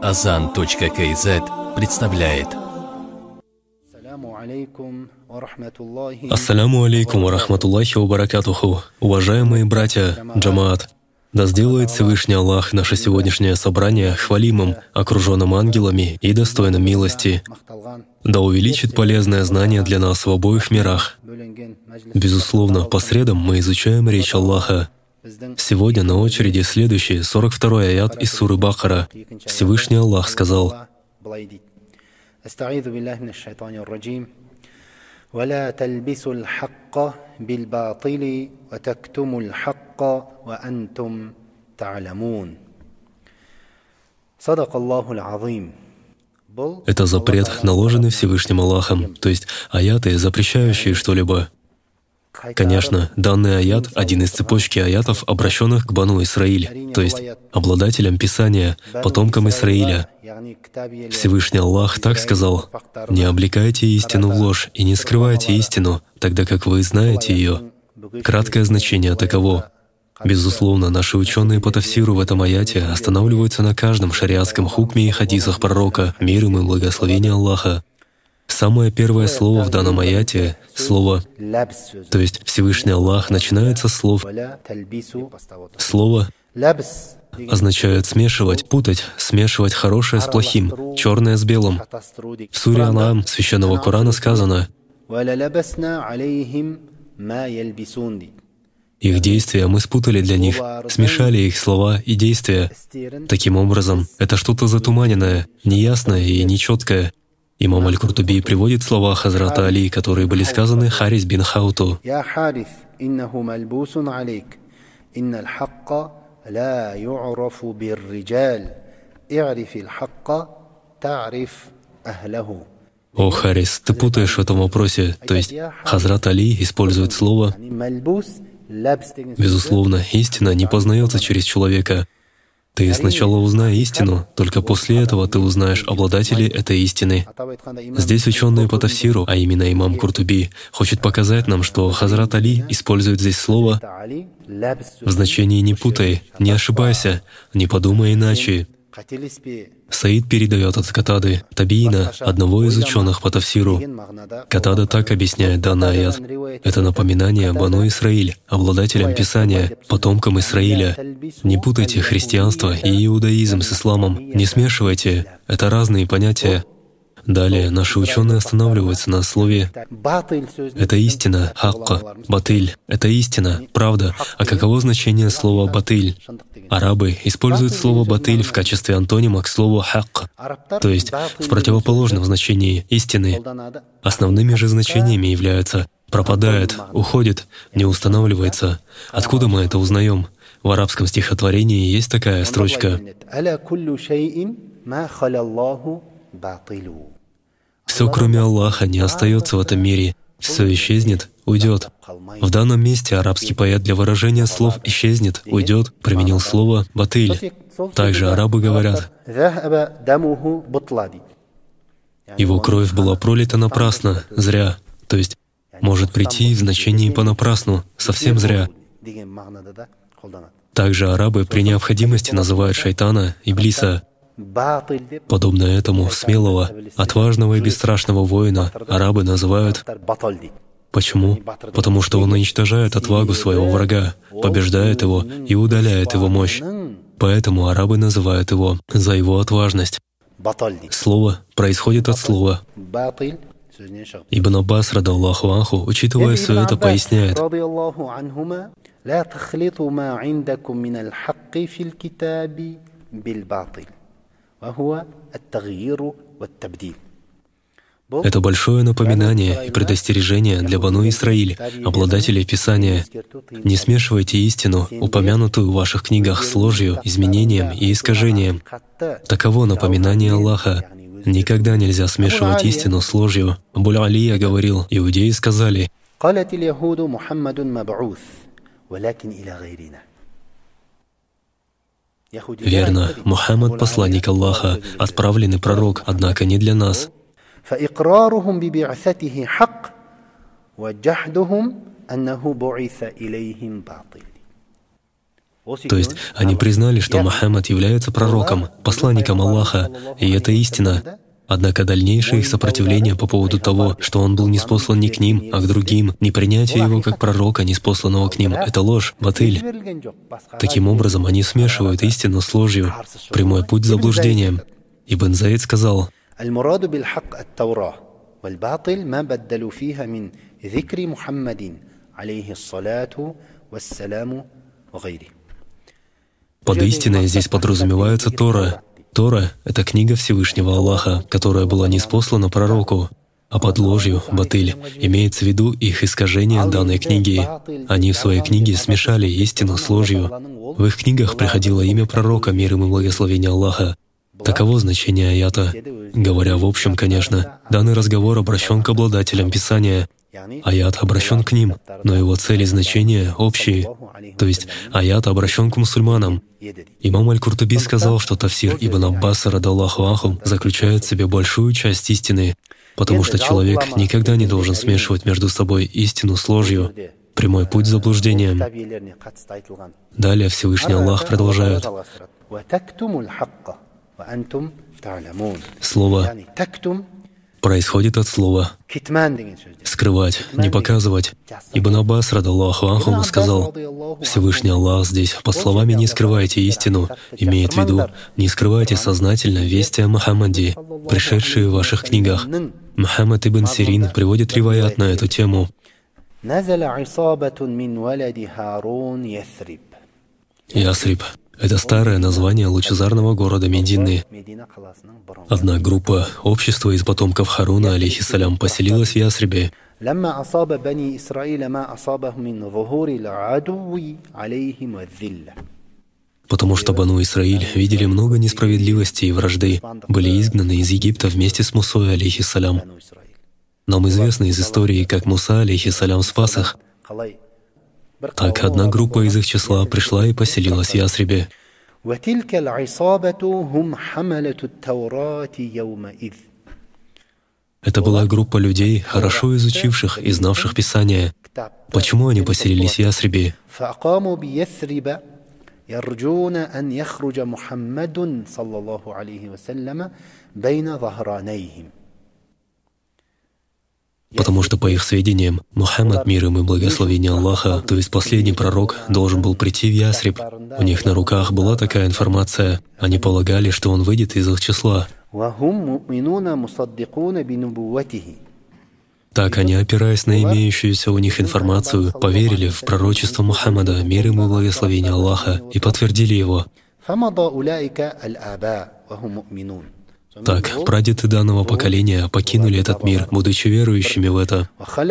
Azan.kz представляет. Ассаляму алейкум ва рахматуллахи ва баракатуху. Уважаемые братья, джамаат, да сделает Всевышний Аллах наше сегодняшнее собрание хвалимым, окруженным ангелами и достойным милости. Да увеличит полезное знание для нас в обоих мирах. Безусловно, по средам мы изучаем речь Аллаха. Сегодня на очереди следующий, 42-й аят из суры Бакара. Всевышний Аллах сказал: ولا تلبسوا الحق بالباطل وتكتموا الحق وأنتم تعلمون. صدق الله العظيم. Это запрет, наложенный Всевышним Аллахом, то есть аяты, запрещающие что-либо. Конечно, данный аят — один из цепочки аятов, обращенных к Бану Исраиль, то есть обладателям Писания, потомкам Исраиля. Всевышний Аллах так сказал: «Не облекайте истину в ложь и не скрывайте истину, тогда как вы знаете ее». Краткое значение таково. Безусловно, наши ученые по тафсиру в этом аяте останавливаются на каждом шариатском хукме и хадисах пророка, мир им и благословение Аллаха. Самое первое слово в данном аяте — слово, то есть Всевышний Аллах начинает со слов. Слово означает смешивать, путать, смешивать хорошее с плохим, черное с белым. В суре Ан'ам Священного Корана сказано: «Их действия мы спутали для них, смешали их слова и действия». Таким образом, это что-то затуманенное, неясное и нечеткое. Имам Аль-Куртуби приводит слова Хазрата Али, которые были сказаны Харис бин Хауту. «О, Харис, ты путаешь в этом вопросе». То есть Хазрат Али использует слово. Безусловно, истина не познается через человека. Ты сначала узнай истину, только после этого ты узнаешь обладателей этой истины. Здесь ученые по тафсиру, а именно имам Куртуби, хочет показать нам, что Хазрат Али использует здесь слово в значении «не путай», «не ошибайся», «не подумай иначе». Саид передает от Катады, табиина, одного из ученых по тафсиру. Катада так объясняет данный аят. Это напоминание Бану Исраиль, обладателям Писания, потомкам Исраиля. Не путайте христианство и иудаизм с исламом, не смешивайте, это разные понятия. Далее наши ученые останавливаются на слове «это истина», «хакка», «батыль», «это истина», «правда». А каково значение слова «батыль»? Арабы используют слово «батыль» в качестве антонима к слову «хакк», то есть в противоположном значении «истины». Основными же значениями являются «пропадает», «уходит», «не устанавливается». Откуда мы это узнаем? В арабском стихотворении есть такая строчка: «Все, кроме Аллаха, не остается в этом мире. Все исчезнет, уйдет». В данном месте арабский поэт для выражения слов «исчезнет», «уйдет» применил слово «батыль». Также арабы говорят: «Его кровь была пролита напрасно, зря», то есть может прийти в значении «понапрасну», совсем зря. Также арабы при необходимости называют шайтана, иблиса. Подобно этому смелого, отважного и бесстрашного воина арабы называют. Почему? Потому что он уничтожает отвагу своего врага, побеждает его и удаляет его мощь. Поэтому арабы называют его за его отважность. Слово происходит от слова. Ибн Аббас, радаллаху анху, учитывая все это, поясняет: это большое напоминание и предостережение для Бану Исраиль, обладателей Писания. Не смешивайте истину, упомянутую в ваших книгах, с ложью, изменением и искажением. Таково напоминание Аллаха. Никогда нельзя смешивать истину с ложью. Абуль Алия говорил: иудеи сказали: «Верно, Мухаммад — посланник Аллаха, отправленный пророк, однако не для нас». То есть они признали, что Мухаммад является пророком, посланником Аллаха, и это истина. Однако дальнейшее их сопротивление по поводу того, что он был ниспослан не к ним, а к другим, непринятие его как пророка, ниспосланного к ним, это оль, батыль. Таким образом, они смешивают истину с ложью, прямой путь к заблуждениям. Ибн Заид сказал: под истиной здесь подразумевается Тора. Тора — это книга Всевышнего Аллаха, которая была ниспослана пророку, а под ложью, батыль, имеется в виду их искажение данной книги. Они в своей книге смешали истину с ложью. В их книгах приходило имя пророка, мир им и благословение Аллаха. Таково значение аята. Говоря в общем, конечно, данный разговор обращен к обладателям Писания. Аят обращен к ним, но его цель и значение общие. То есть аят обращен к мусульманам. Имам Аль-Куртуби сказал, что тафсир Ибн Аббаса радаллаху анху заключает в себе большую часть истины, потому что человек никогда не должен смешивать между собой истину с ложью, прямой путь к заблуждениям. Далее Всевышний Аллах продолжает. Слово происходит от слова «скрывать», «не показывать». Ибн Аббас радаллаху анху сказал: Всевышний Аллах здесь, по словами «не скрывайте истину», имеет в виду «не скрывайте сознательно вести о Мухаммаде, пришедшие в ваших книгах». Мухаммад ибн Сирин приводит риваят на эту тему. Ясриб — это старое название лучезарного города Медины. Одна группа, общество из потомков Харуна, алейхиссалям, поселилась в Ясрибе. Потому что Бану Исраиль видели много несправедливости и вражды, были изгнаны из Египта вместе с Мусой, алейхиссалям. Нам известно из истории, как Муса, алейхиссалям, спас их. Так одна группа из их числа пришла и поселилась в Ясрибе. Это была группа людей, хорошо изучивших и знавших Писание. Почему они поселились в Ясрибе? Потому что, по их сведениям, Мухаммад, мир им и благословение Аллаха, то есть последний пророк, должен был прийти в Ясриб. У них на руках была такая информация. Они полагали, что он выйдет из их числа. Так они, опираясь на имеющуюся у них информацию, поверили в пророчество Мухаммада, мир им и благословение Аллаха, и подтвердили его. Так, прадеды данного поколения покинули этот мир, будучи верующими в это.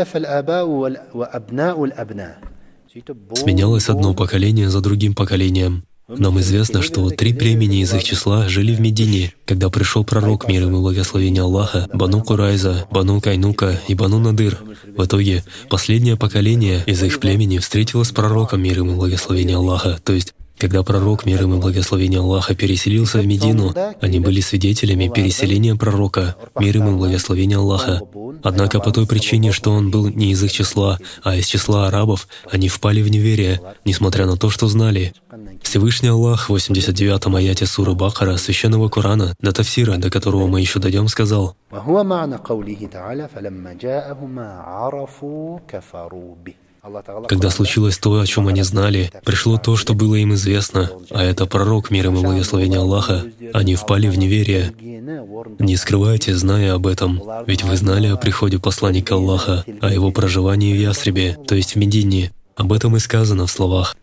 Сменялось одно поколение за другим поколением. Нам известно, что 3 племени из их числа жили в Медине, когда пришел пророк, мир им и благословение Аллаха, Бану Курайза, Бану Кайнука и Бану Надыр. В итоге, последнее поколение из их племени встретилось с пророком, мир им и благословение Аллаха, то есть когда пророк, мир им и благословение Аллаха, переселился в Медину, они были свидетелями переселения пророка, мир им и благословение Аллаха. Однако по той причине, что он был не из их числа, а из числа арабов, они впали в неверие, несмотря на то, что знали. Всевышний Аллах в 89-м аяте суры Бакара, Священного Корана, до тафсира, до которого мы еще дойдем, сказал: когда случилось то, о чем они знали, пришло то, что было им известно, а это пророк, мир им и благословение Аллаха, они впали в неверие. Не скрывайте, зная об этом, ведь вы знали о приходе посланника Аллаха, о его проживании в Ясрибе, то есть в Медине. Об этом и сказано в словах.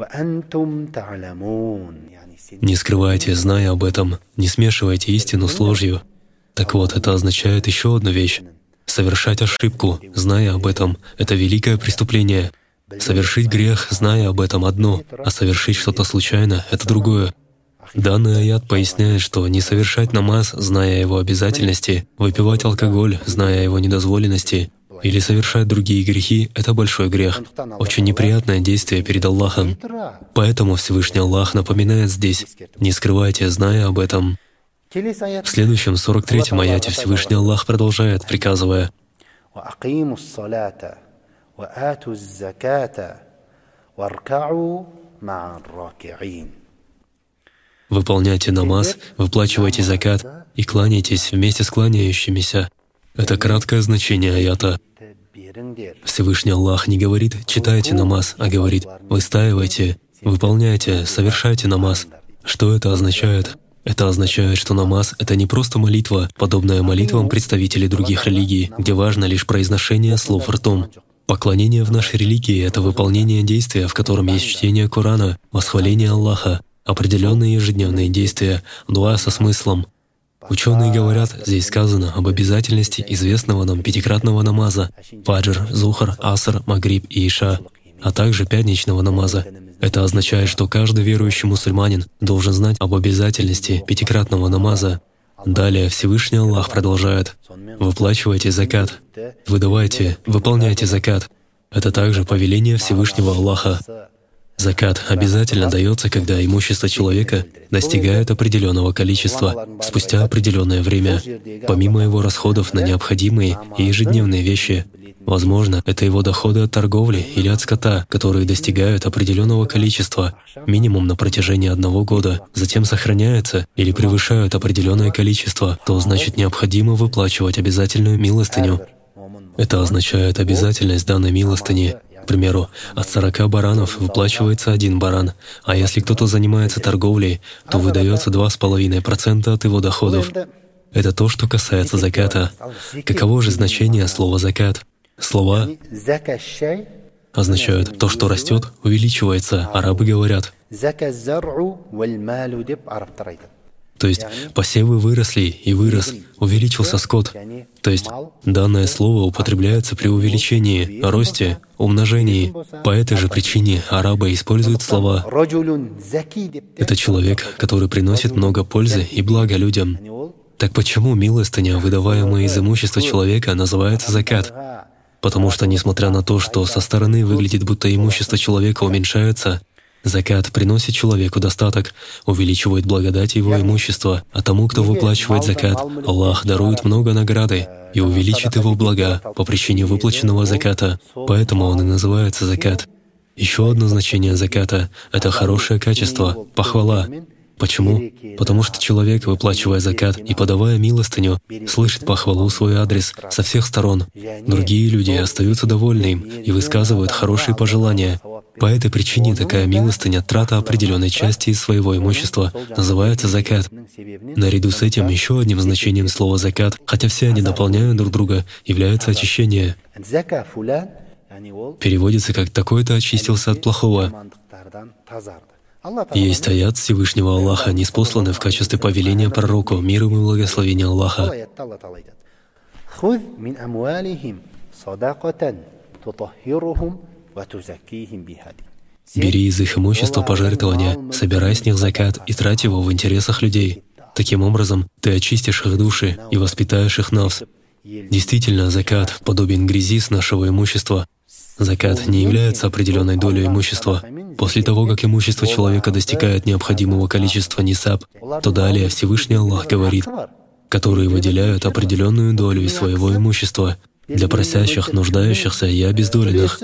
Не скрывайте, зная об этом, не смешивайте истину с ложью. Так вот, это означает еще одну вещь. Совершать ошибку, зная об этом, это великое преступление. Совершить грех, зная об этом, одно, а совершить что-то случайно — это другое. Данный аят поясняет, что не совершать намаз, зная о его обязательности, выпивать алкоголь, зная о его недозволенности, или совершать другие грехи — это большой грех, очень неприятное действие перед Аллахом. Поэтому Всевышний Аллах напоминает здесь: не скрывайте, зная об этом. В следующем 43-м аяте Всевышний Аллах продолжает, приказывая: مع الراكعين. Выполняйте намаз, выплачивайте закат и кланяйтесь вместе с кланяющимися. Это краткое значение аята. Всевышний Аллах не говорит «читайте намаз», а говорит «выстаивайте, выполняйте, совершайте намаз». Что это означает? Это означает, что намаз — это не просто молитва, подобная молитвам представителей других религий, где важно лишь произношение слов ртом. Поклонение в нашей религии — это выполнение действия, в котором есть чтение Корана, восхваление Аллаха, определенные ежедневные действия, дуа со смыслом. Ученые говорят, здесь сказано об обязательности известного нам пятикратного намаза — фаджр, зухр, аср, магриб и иша, а также пятничного намаза. Это означает, что каждый верующий мусульманин должен знать об обязательности пятикратного намаза. Далее Всевышний Аллах продолжает: «Выплачивайте закат, выполняйте закат». Это также повеление Всевышнего Аллаха. Закат обязательно дается, когда имущество человека достигает определенного количества спустя определенное время, помимо его расходов на необходимые и ежедневные вещи. Возможно, это его доходы от торговли или от скота, которые достигают определенного количества, минимум на протяжении 1 года, затем сохраняются или превышают определенное количество, то значит необходимо выплачивать обязательную милостыню. Это означает обязательность данной милостыни. К примеру, от 40 баранов выплачивается 1 баран, а если кто-то занимается торговлей, то выдается 2,5% от его доходов. Это то, что касается заката. Каково же значение слова «закат»? Слова означают то, что растет, увеличивается. Арабы говорят. То есть посевы выросли и вырос, увеличился скот. То есть данное слово употребляется при увеличении, росте, умножении. По этой же причине арабы используют слова «это человек, который приносит много пользы и блага людям». Так почему милостыня, выдаваемая из имущества человека, называется закат? Потому что, несмотря на то, что со стороны выглядит, будто имущество человека уменьшается, закат приносит человеку достаток, увеличивает благодать его имущества, а тому, кто выплачивает закат, Аллах дарует много награды и увеличит его блага по причине выплаченного заката, поэтому он и называется закат. Еще одно значение заката — это хорошее качество, похвала. Почему? Потому что человек, выплачивая закат и подавая милостыню, слышит похвалу в свой адрес со всех сторон. Другие люди остаются довольны им и высказывают хорошие пожелания. По этой причине такая милостыня, трата определенной части из своего имущества, называется закат. Наряду с этим еще одним значением слова «закат», хотя все они дополняют друг друга, является очищение. Переводится как «такой-то очистился от плохого». Есть аят Всевышнего Аллаха, ниспосланный в качестве повеления пророку, мир ему и благословение Аллаха. «Бери из их имущества пожертвования, собирай с них закат и трать его в интересах людей. Таким образом, ты очистишь их души и воспитаешь их нафс». Действительно, закат подобен грязи с нашего имущества. Закат не является определенной долей имущества. После того, как имущество человека достигает необходимого количества нисаб, то далее Всевышний Аллах говорит, которые выделяют определенную долю из своего имущества для просящих, нуждающихся и обездоленных.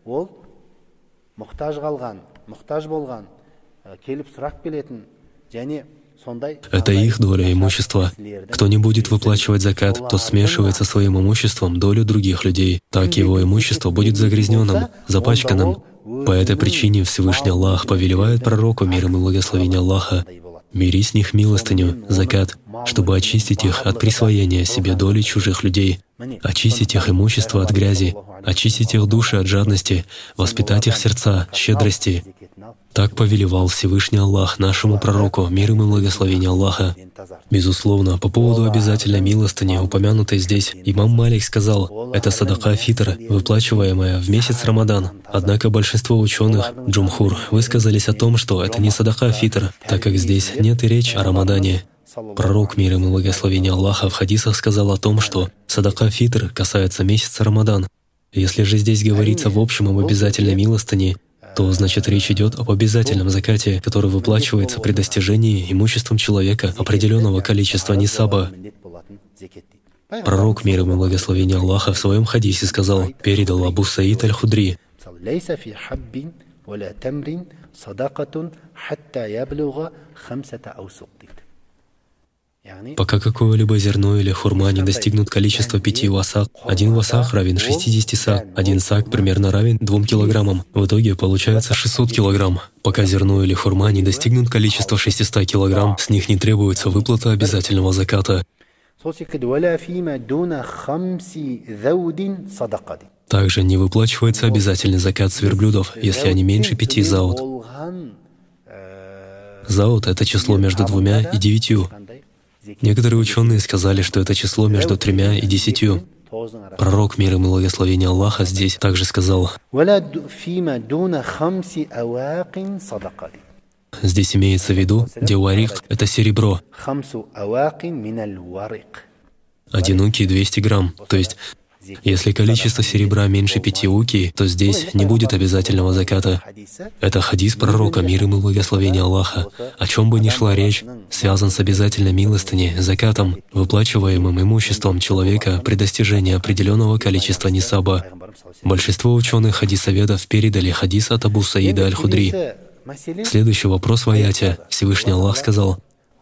Это их доля имущества. Кто не будет выплачивать закат, тот смешивает со своим имуществом долю других людей. Так его имущество будет загрязненным, запачканным. По этой причине Всевышний Аллах повелевает пророку, мир ему и благословение Аллаха, «Бери с них милостыню, закат, чтобы очистить их от присвоения себе доли чужих людей, очистить их имущество от грязи, очистить их души от жадности, воспитать их сердца, щедрости». Так повелевал Всевышний Аллах нашему пророку, мир ему и благословение Аллаха. Безусловно, по поводу обязательной милостыни, упомянутой здесь, имам Малик сказал, это садака фитр, выплачиваемая в месяц Рамадан. Однако большинство ученых, джумхур, высказались о том, что это не садака фитр, так как здесь нет и речи о Рамадане. Пророк, мир ему и благословение Аллаха, в хадисах сказал о том, что садака фитр касается месяца Рамадан. Если же здесь говорится в общем об обязательной милостыне, то значит речь идет об обязательном закате, который выплачивается при достижении имуществом человека определенного количества нисаба. Пророк, мир ему и благословение Аллаха, в своем хадисе сказал, передал Абу Саид аль-Худри: صدقة حتى يبلغ 5 أوسق. Пока какое-либо зерно или хурма не достигнут количества 5 васак, 1 васак равен 60 сак, 1 сак примерно равен 2 килограммам. В итоге получается 600 килограмм. Пока зерно или хурма не достигнут количества 600 килограмм, с них не требуется выплата обязательного заката. Также не выплачивается обязательный закат с верблюдов, если они меньше 5 заут. Заут — это число между 2 и 9. Некоторые ученые сказали, что это число между 3 и 10. Пророк, мир ему и благословение Аллаха, здесь также сказал: здесь имеется в виду диуарик — это серебро. 1 уки — 200 грамм. То есть, если количество серебра меньше 5 уки, то здесь не будет обязательного заката. Это хадис пророка, мир ему и благословение Аллаха. О чем бы ни шла речь, связан с обязательной милостыней, закатом, выплачиваемым имуществом человека при достижении определенного количества нисаба. Большинство ученых хадисоведов передали хадис от Абу Саида Аль-Худри. Следующий вопрос в аяте. Всевышний Аллах сказал: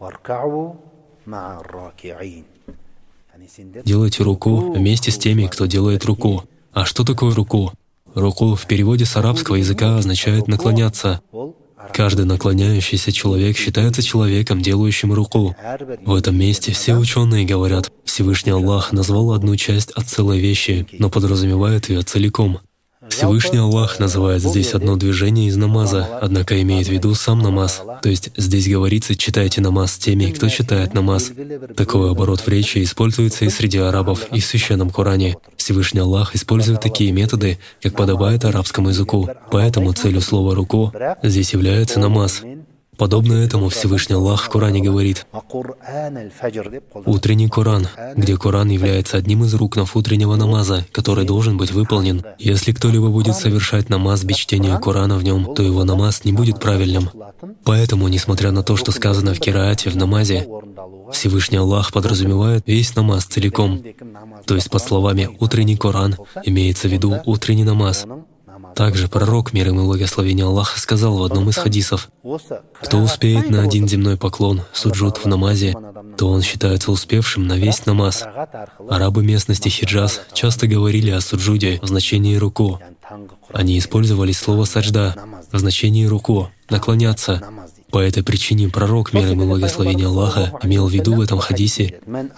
делайте руку вместе с теми, кто делает руку. А что такое руку? Руку в переводе с арабского языка означает «наклоняться». Каждый наклоняющийся человек считается человеком, делающим руку. В этом месте все ученые говорят, Всевышний Аллах назвал одну часть от целой вещи, но подразумевает ее целиком. Всевышний Аллах называет здесь одно движение из намаза, однако имеет в виду сам намаз. То есть здесь говорится «читайте намаз с теми, кто читает намаз». Такой оборот в речи используется и среди арабов, и в Священном Коране. Всевышний Аллах использует такие методы, как подобает арабскому языку. Поэтому целью слова «руку» здесь является намаз. Подобно этому Всевышний Аллах в Коране говорит: «Утренний Коран», где Коран является одним из рукнов утреннего намаза, который должен быть выполнен. Если кто-либо будет совершать намаз без чтения Корана в нем, то его намаз не будет правильным. Поэтому, несмотря на то, что сказано в кираате, в намазе, Всевышний Аллах подразумевает весь намаз целиком. То есть под словами «утренний Коран» имеется в виду утренний намаз. Также пророк, мир ему и благословение Аллаха, сказал в одном из хадисов: «Кто успеет на 1 земной поклон, суджуд в намазе, то он считается успевшим на весь намаз». Арабы местности Хиджаз часто говорили о суджуде в значении «руку». Они использовали слово «саджда» в значении «руку», «наклоняться». По этой причине пророк, мир ему и благословение Аллаха, имел в виду в этом хадисе: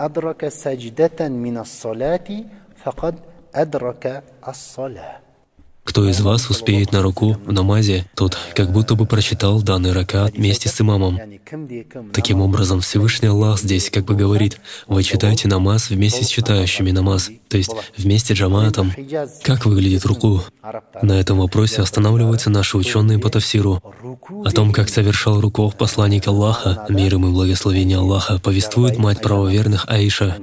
«Кто из вас успеет на руку в намазе, тот как будто бы прочитал данный ракат вместе с имамом». Таким образом, Всевышний Аллах здесь как бы говорит: вы читаете намаз вместе с читающими намаз, то есть вместе джамаатом. Как выглядит руку? На этом вопросе останавливаются наши ученые по тафсиру. О том, как совершал руку посланник Аллаха, мир ему и благословение Аллаха, повествует мать правоверных Аиша.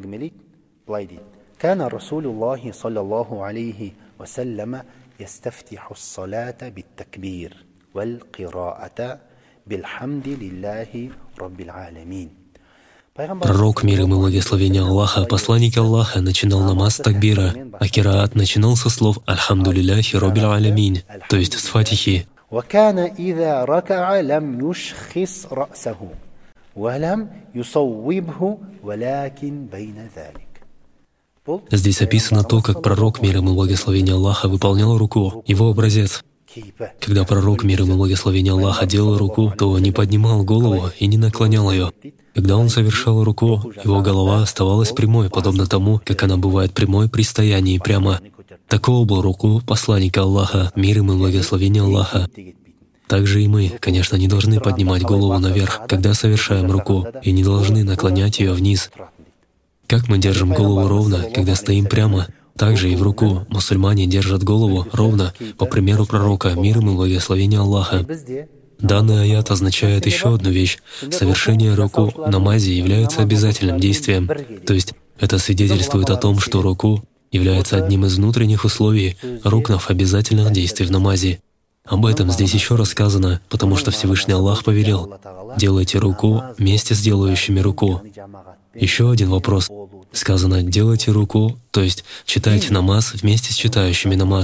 يستفتح الصلاة بالتكبير والقراءة بالحمد لله رب العالمين. Пророк, мир ему и благословение Аллаха, посланник Аллаха, начинал намаз с такбира, а кираат начинал со слов «Альхамду лилляхи роббил алямин», то есть с фатихи. وكان إذا ركع لم يشخص رأسه ولم يصوبه ولكن بين ذلك. Здесь описано то, как пророк, мир ему и благословение Аллаха, выполнял руку, его образец. Когда пророк, мир ему и благословение Аллаха, делал руку, то не поднимал голову и не наклонял ее. Когда он совершал руку, его голова оставалась прямой, подобно тому, как она бывает прямой при стоянии прямо. Такого был руку посланника Аллаха, мир ему и благословение Аллаха. Также и мы, конечно, не должны поднимать голову наверх, когда совершаем руку, и не должны наклонять ее вниз. Как мы держим голову ровно, когда стоим прямо, так же и в руку мусульмане держат голову ровно, по примеру пророка, мир ему и благословение Аллаха. Данный аят означает еще одну вещь. Совершение руку в намазе является обязательным действием. То есть это свидетельствует о том, что руку является одним из внутренних условий рукнов обязательных действий в намазе. Об этом здесь еще раз сказано, потому что Всевышний Аллах повелел: «Делайте руку вместе с делающими руку». Еще один вопрос. Сказано «делайте руку», то есть читайте намаз вместе с читающими намаз.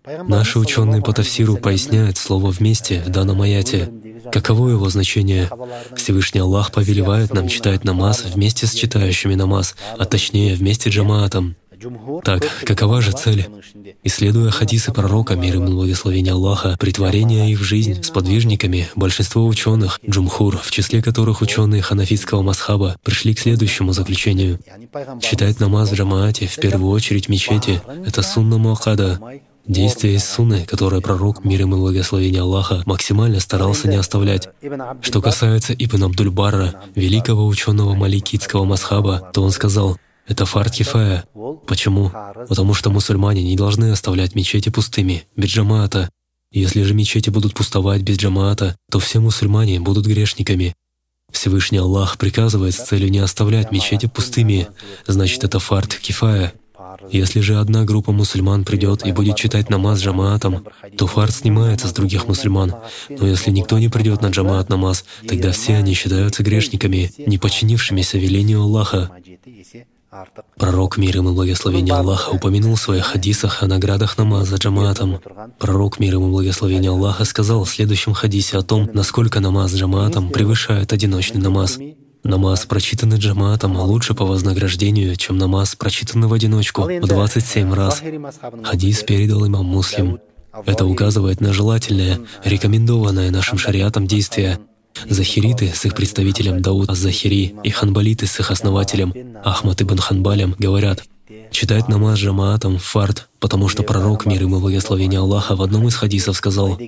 Наши ученые по тафсиру поясняют слово «вместе» в данном аяте. Каково его значение? Всевышний Аллах повелевает нам читать намаз вместе с читающими намаз, а точнее вместе джамаатом. Так, какова же цель? Исследуя хадисы пророка, мир ему благословения Аллаха, претворение их в жизнь сподвижниками, большинство ученых, джумхур, в числе которых ученые ханафитского мазхаба, пришли к следующему заключению. Читать намаз в джамаате, в первую очередь в мечети, это сунна муаккада. Действие из сунны, которое пророк, мир ему благословения Аллаха, максимально старался не оставлять. Что касается Ибн Абдуль-Барра, великого ученого маликитского мазхаба, то он сказал, это фард кифая. Почему? Потому что мусульмане не должны оставлять мечети пустыми, без джамаата. Если же мечети будут пустовать без джамаата, то все мусульмане будут грешниками. Всевышний Аллах приказывает с целью не оставлять мечети пустыми, значит, это фард кифая. Если же одна группа мусульман придет и будет читать намаз джамаатом, то фард снимается с других мусульман. Но если никто не придет на джамаат намаз, тогда все они считаются грешниками, не подчинившимися велению Аллаха. Пророк, мир ему благословения Аллаха, упомянул в своих хадисах о наградах намаза джамаатом. Пророк, мир ему благословения Аллаха, сказал в следующем хадисе о том, насколько намаз джамаатом превышает одиночный намаз. Намаз, прочитанный джамаатом, лучше по вознаграждению, чем намаз, прочитанный в одиночку, в 27 раз. Хадис передал имам Муслим. Это указывает на желательное, рекомендованное нашим шариатом действие. Захириты с их представителем Дауд ас-Захири и ханбалиты с их основателем Ахмад ибн Ханбалем говорят, читать намаз джамаатом фард, потому что пророк, мир ему благословения Аллаха, в одном из хадисов сказал: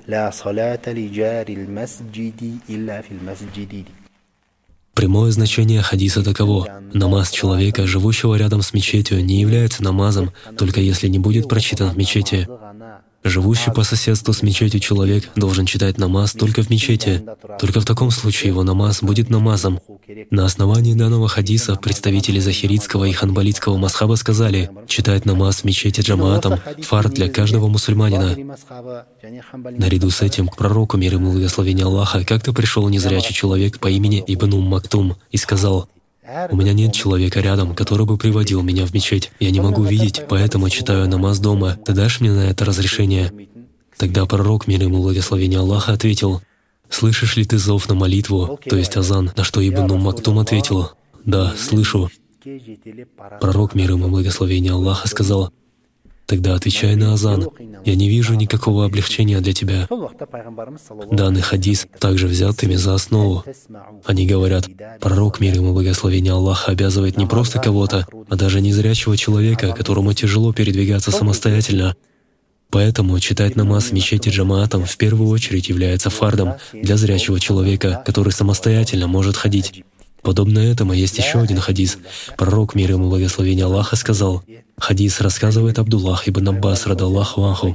прямое значение хадиса таково: намаз человека, живущего рядом с мечетью, не является намазом, только если не будет прочитан в мечети. Живущий по соседству с мечетью человек должен читать намаз только в мечети. Только в таком случае его намаз будет намазом. На основании данного хадиса представители захиритского и ханбалитского мазхаба сказали, читать намаз в мечети джамаатом — фард для каждого мусульманина. Наряду с этим к пророку, мир ему благословения Аллаха, как-то пришел незрячий человек по имени Ибн Мактум и сказал: «У меня нет человека рядом, который бы приводил меня в мечеть. Я не могу видеть, поэтому читаю намаз дома. Ты дашь мне на это разрешение?» Тогда пророк, мир ему благословения Аллаха, ответил: «Слышишь ли ты зов на молитву, то есть азан?» На что Ибн Мактум ответил: «Да, слышу». Пророк, мир ему благословения Аллаха, сказал: «Тогда отвечай на азан. Я не вижу никакого облегчения для тебя». Данный хадис также взят ими за основу. Они говорят, пророк, мир ему благословения Аллаха, обязывает не просто кого-то, а даже незрячего человека, которому тяжело передвигаться самостоятельно. Поэтому читать намаз в мечети джамаатом в первую очередь является фардом для зрячего человека, который самостоятельно может ходить. Подобно этому есть еще один хадис. Пророк, мир ему благословения Аллаха, сказал, хадис рассказывает Абдуллах ибн Аббас радаллаху анху: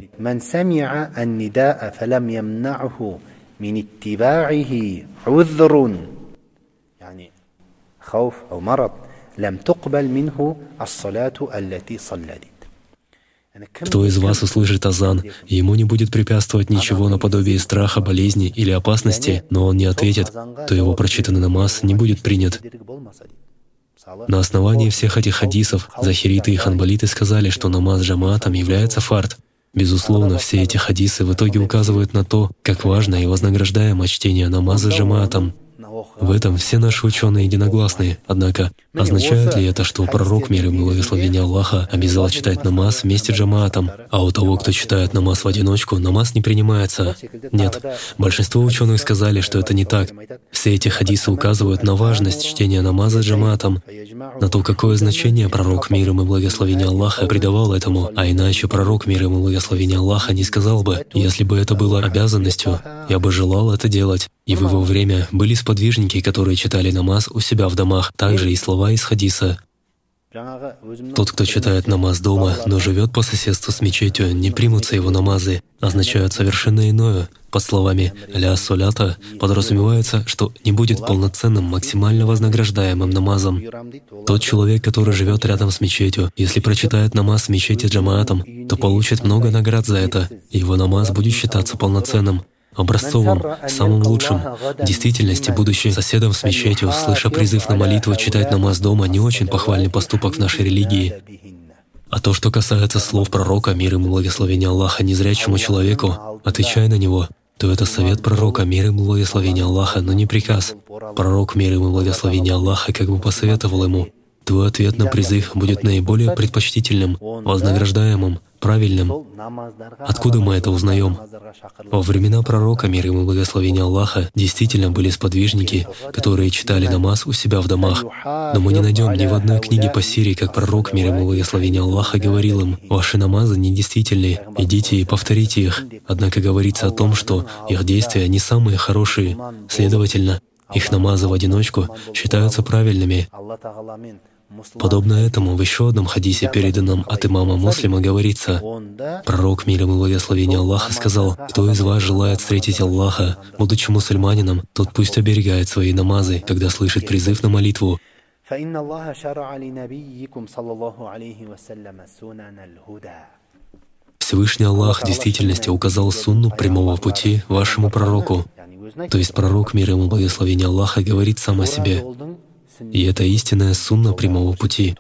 кто из вас услышит азан, и ему не будет препятствовать ничего наподобие страха, болезни или опасности, но он не ответит, то его прочитанный намаз не будет принят. На основании всех этих хадисов захириты и ханбалиты сказали, что намаз джамаатом является фард. Безусловно, все эти хадисы в итоге указывают на то, как важно и вознаграждаемо чтение намаза джамаатом. В этом все наши ученые единогласны. Однако, означает ли это, что пророк, мир ему благословения Аллаха, обязал читать намаз вместе с джамаатом, а у того, кто читает намаз в одиночку, намаз не принимается? Нет. Большинство ученых сказали, что это не так. Все эти хадисы указывают на важность чтения намаза с джамаатом, на то, какое значение пророк, мир ему благословения Аллаха, придавал этому, а иначе пророк, мир ему благословения Аллаха, не сказал бы: «Если бы это было обязанностью, я бы желал это делать». И в его время были сподвижники, которые читали намаз у себя в домах, также и слова из хадиса. Тот, кто читает намаз дома, но живет по соседству с мечетью, не примутся его намазы, означают совершенно иное. Под словами «ля солята» подразумевается, что не будет полноценным, максимально вознаграждаемым намазом. Тот человек, который живет рядом с мечетью, если прочитает намаз в мечети джамаатом, то получит много наград за это, и его намаз будет считаться полноценным, образцовым, самым лучшим. В действительности, будучи соседом с мечетью, слыша призыв на молитву читать намаз дома, не очень похвальный поступок в нашей религии. А то, что касается слов пророка, мир ему благословения Аллаха, незрячему человеку, отвечая на него, то это совет пророка, мир ему благословения Аллаха, но не приказ. Пророк, мир ему благословения Аллаха, как бы посоветовал ему. Твой ответ на призыв будет наиболее предпочтительным, вознаграждаемым, правильным. Откуда мы это узнаем? Во времена пророка, мир ему благословения Аллаха, действительно были сподвижники, которые читали намаз у себя в домах. Но мы не найдем ни в одной книге по Сирии, как пророк, мир ему благословения Аллаха, говорил им: «Ваши намазы недействительны, идите и повторите их». Однако говорится о том, что их действия не самые хорошие, следовательно, их намазы в одиночку считаются правильными. Подобно этому в еще одном хадисе, переданном от имама Муслима, говорится: пророк, мир ему благословения Аллаха, сказал: «Кто из вас желает встретить Аллаха, будучи мусульманином, тот пусть оберегает свои намазы, когда слышит призыв на молитву». Всевышний Аллах в действительности указал сунну прямого пути вашему пророку. То есть пророк, мир ему благословения Аллаха, говорит сам о себе. И это истинная сунна прямого пути.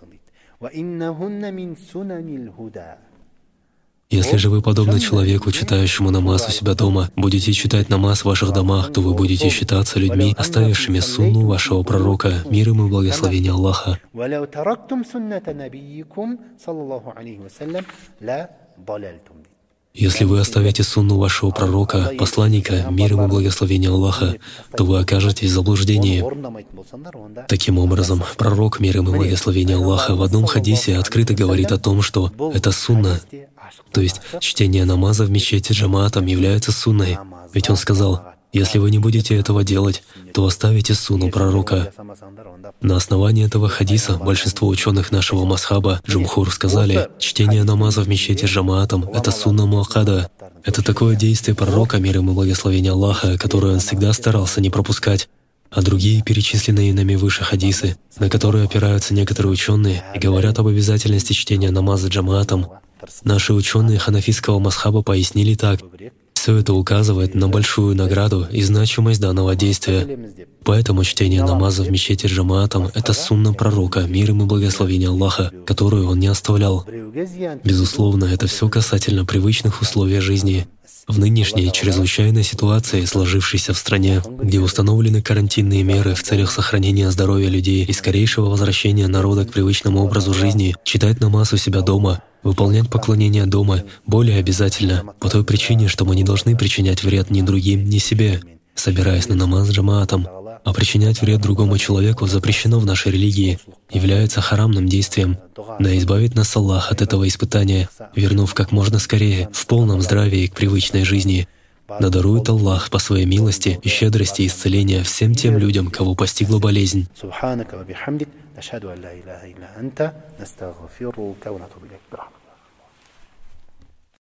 Если же вы, подобно человеку, читающему намаз у себя дома, будете читать намаз в ваших домах, то вы будете считаться людьми, оставившими сунну вашего пророка, мир ему благословения Аллаха. Если вы оставите сунну вашего пророка, посланника, мир ему благословения Аллаха, то вы окажетесь в заблуждении. Таким образом, пророк, мир ему благословения Аллаха, в одном хадисе открыто говорит о том, что это сунна, то есть чтение намаза в мечети джамаатом является сунной. Ведь он сказал: «Если вы не будете этого делать, то оставите сунну пророка». На основании этого хадиса большинство ученых нашего масхаба, джумхур, сказали: чтение намаза в мечети джамаатом — это сунна муаккада. Это такое действие пророка, мир ему благословения Аллаха, которое он всегда старался не пропускать. А другие перечисленные нами выше хадисы, на которые опираются некоторые ученые и говорят об обязательности чтения намаза джамаатом, наши ученые ханафитского масхаба пояснили так: все это указывает на большую награду и значимость данного действия. Поэтому чтение намаза в мечети джамаатом — это сунна пророка, мир ему благословения Аллаха, которую он не оставлял. Безусловно, это все касательно привычных условий жизни. В нынешней чрезвычайной ситуации, сложившейся в стране, где установлены карантинные меры в целях сохранения здоровья людей и скорейшего возвращения народа к привычному образу жизни, читать намаз у себя дома, выполнять поклонение дома более обязательно, по той причине, что мы не должны причинять вред ни другим, ни себе, собираясь на намаз джамаатом. А причинять вред другому человеку запрещено в нашей религии, является харамным действием. Да избавит нас Аллах от этого испытания, вернув как можно скорее в полном здравии к привычной жизни. Да дарует Аллах по своей милости и щедрости исцеления всем тем людям, кого постигла болезнь. نشهد أن لا إله إلا أنت نستغفرك ونتوب إليك برحمتك.